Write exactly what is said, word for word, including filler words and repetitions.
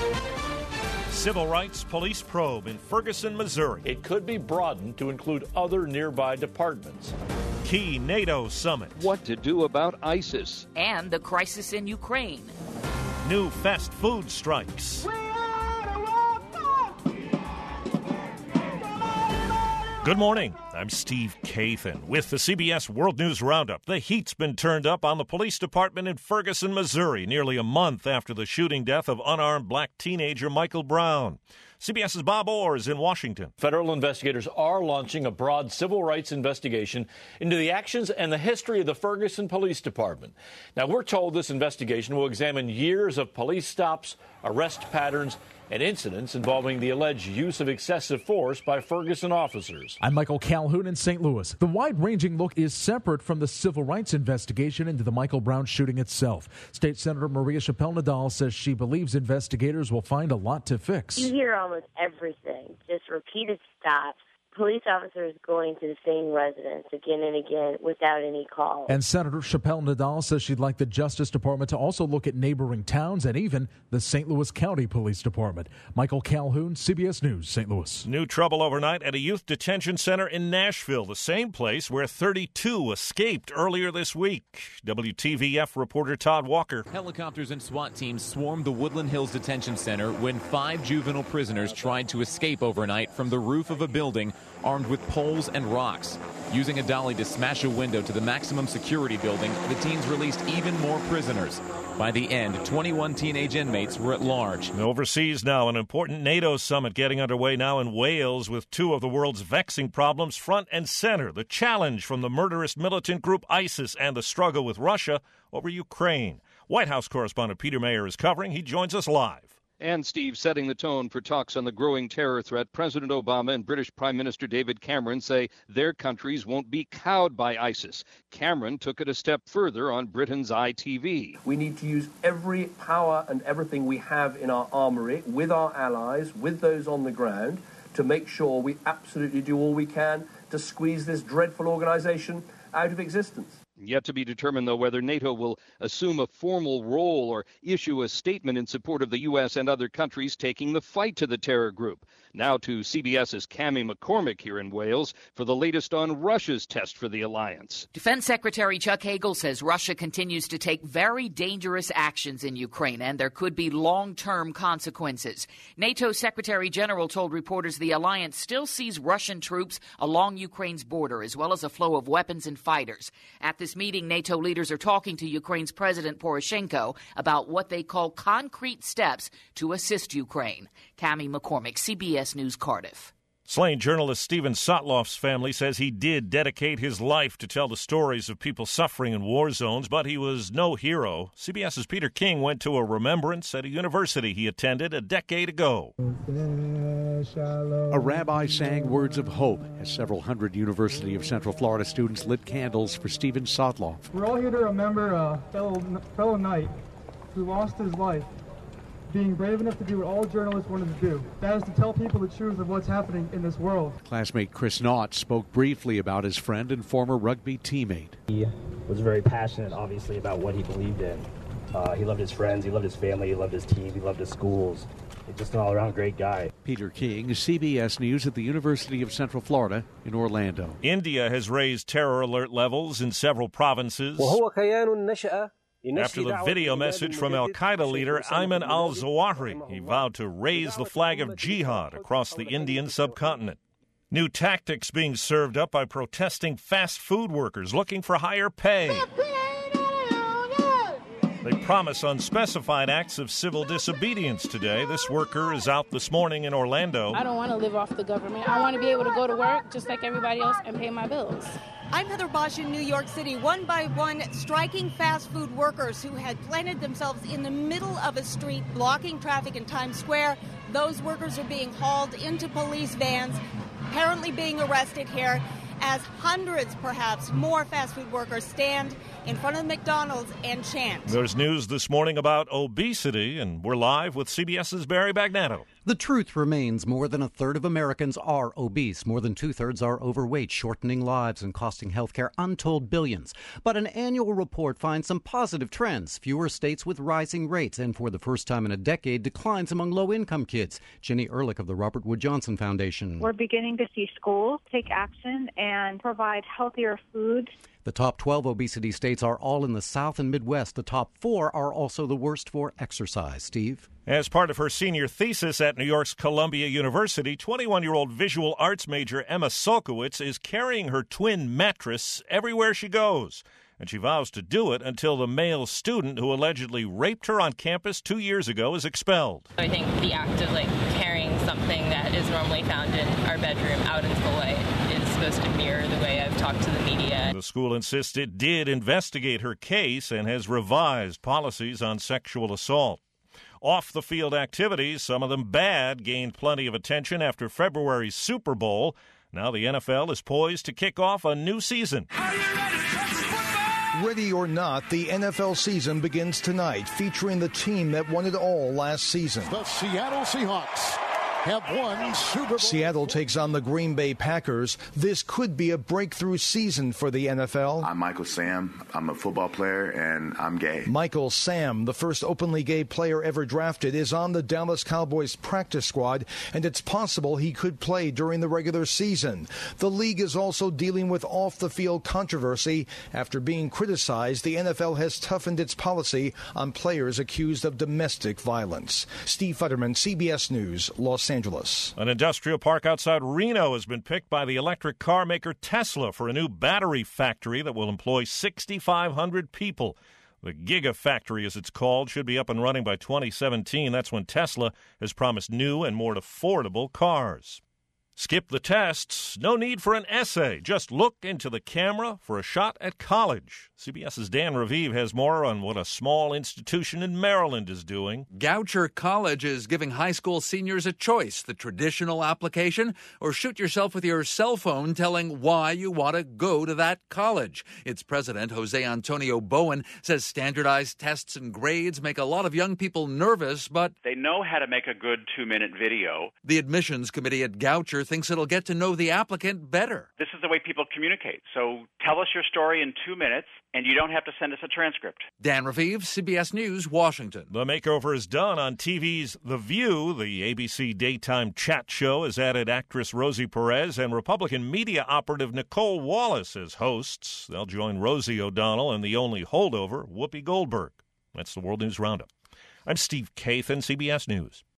Civil rights police probe in Ferguson, Missouri. It could be broadened to include other nearby departments. Key NATO summit. What to do about ISIS. And the crisis in Ukraine. New fast food strikes. Good morning. I'm Steve Kathan with the C B S World News Roundup. The heat's been turned up on the police department in Ferguson, Missouri, nearly a month after the shooting death of unarmed black teenager Michael Brown. CBS's Bob Orr is in Washington. Federal investigators are launching a broad civil rights investigation into the actions and the history of the Ferguson Police Department. Now, we're told this investigation will examine years of police stops, arrest patterns, and incidents involving the alleged use of excessive force by Ferguson officers. I'm Michael Calhoun in Saint Louis. The wide-ranging look is separate from the civil rights investigation into the Michael Brown shooting itself. State Senator Maria Chappelle-Nadal says she believes investigators will find a lot to fix. You hear almost everything, just repeated stops. Police officers going to the same residence again and again without any call. And Senator Chappelle-Nadal says she'd like the Justice Department to also look at neighboring towns and even the Saint Louis County Police Department. Michael Calhoun, C B S News, Saint Louis. New trouble overnight at a youth detention center in Nashville, the same place where thirty-two escaped earlier this week. W T V F reporter Todd Walker. Helicopters and SWAT teams swarmed the Woodland Hills Detention Center when five juvenile prisoners tried to escape overnight from the roof of a building armed with poles and rocks. Using a dolly to smash a window to the maximum security building, the teens released even more prisoners. By the end, twenty-one teenage inmates were at large. Overseas now, an important NATO summit getting underway now in Wales with two of the world's vexing problems front and center. The challenge from the murderous militant group ISIS and the struggle with Russia over Ukraine. White House correspondent Peter Mayer is covering. He joins us live. And, Steve, setting the tone for talks on the growing terror threat, President Obama and British Prime Minister David Cameron say their countries won't be cowed by ISIS. Cameron took it a step further on Britain's I T V. We need to use every power and everything we have in our armory with our allies, with those on the ground, to make sure we absolutely do all we can to squeeze this dreadful organization out of existence. Yet to be determined, though, whether NATO will assume a formal role or issue a statement in support of the U S and other countries taking the fight to the terror group. Now to CBS's Cammie McCormick here in Wales for the latest on Russia's test for the alliance. Defense Secretary Chuck Hagel says Russia continues to take very dangerous actions in Ukraine, and there could be long-term consequences. NATO Secretary General told reporters the alliance still sees Russian troops along Ukraine's border, as well as a flow of weapons and fighters. At this meeting, NATO leaders are talking to Ukraine's President Poroshenko about what they call concrete steps to assist Ukraine. Cammie McCormick, C B S News, Cardiff. Slain journalist Steven Sotloff's family says he did dedicate his life to tell the stories of people suffering in war zones, but he was no hero. CBS's Peter King went to a remembrance at a university he attended a decade ago. A rabbi sang words of hope as several hundred University of Central Florida students lit candles for Steven Sotloff. We're all here to remember a fellow, fellow knight who lost his life being brave enough to do what all journalists wanted to do. That is to tell people the truth of what's happening in this world. Classmate Chris Knott spoke briefly about his friend and former rugby teammate. He was very passionate, obviously, about what he believed in. Uh, he loved his friends, he loved his family, he loved his team, he loved his schools. He's just an all-around great guy. Peter King, C B S News at the University of Central Florida in Orlando. India has raised terror alert levels in several provinces after the video message from al-Qaeda leader Ayman al-Zawahiri. He vowed to raise the flag of jihad across the Indian subcontinent. New tactics being served up by protesting fast food workers looking for higher pay. They promise unspecified acts of civil disobedience today. This worker is out this morning in Orlando. I don't want to live off the government. I want to be able to go to work just like everybody else and pay my bills. I'm Heather Bosch in New York City. One by one, striking fast food workers who had planted themselves in the middle of a street, blocking traffic in Times Square. Those workers are being hauled into police vans, apparently being arrested here. as hundreds, perhaps, more fast food workers stand in front of McDonald's and chant. There's news this morning about obesity, and we're live with CBS's Barry Bagnano. The truth remains more than a third of Americans are obese. More than two-thirds are overweight, shortening lives and costing healthcare untold billions. But an annual report finds some positive trends. Fewer states with rising rates, and for the first time in a decade, declines among low-income kids. Jenny Ehrlich of the Robert Wood Johnson Foundation. We're beginning to see schools take action and provide healthier food. The top twelve obesity states are all in the South and Midwest. The top four are also the worst for exercise. Steve? As part of her senior thesis at New York's Columbia University, twenty-one-year-old visual arts major Emma Solkowitz is carrying her twin mattress everywhere she goes. And she vows to do it until the male student who allegedly raped her on campus two years ago is expelled. I think the act of like carrying something that is normally found in our bedroom out into the light is supposed to mirror the way I've talked to the media. The school insists it did investigate her case and has revised policies on sexual assault. Off-the-field activities, some of them bad, gained plenty of attention after February's Super Bowl. Now the N F L is poised to kick off a new season. Ready or not, the N F L season begins tonight, featuring the team that won it all last season. The Seattle Seahawks have won Super Bowl. Seattle takes on the Green Bay Packers. This could be a breakthrough season for the N F L. I'm Michael Sam. I'm a football player, and I'm gay. Michael Sam, the first openly gay player ever drafted, is on the Dallas Cowboys practice squad, and it's possible he could play during the regular season. The league is also dealing with off-the-field controversy. After being criticized, the N F L has toughened its policy on players accused of domestic violence. Steve Futterman, C B S News, Los Angeles. Angeles. An industrial park outside Reno has been picked by the electric car maker Tesla for a new battery factory that will employ six thousand five hundred people. The Gigafactory, as it's called, should be up and running by twenty seventeen. That's when Tesla has promised new and more affordable cars. Skip the tests. No need for an essay. Just look into the camera for a shot at college. CBS's Dan Raviv has more on what a small institution in Maryland is doing. Goucher College is giving high school seniors a choice, the traditional application, or shoot yourself with your cell phone telling why you want to go to that college. Its president, Jose Antonio Bowen, says standardized tests and grades make a lot of young people nervous, but they know how to make a good two-minute video. The admissions committee at Goucher thinks it'll get to know the applicant better. This is the way people communicate. So tell us your story in two minutes, and you don't have to send us a transcript. Dan Raviv, C B S News, Washington. The makeover is done on T V's The View. The A B C daytime chat show has added actress Rosie Perez and Republican media operative Nicole Wallace as hosts. They'll join Rosie O'Donnell and the only holdover, Whoopi Goldberg. That's the World News Roundup. I'm Steve Kathan, C B S News.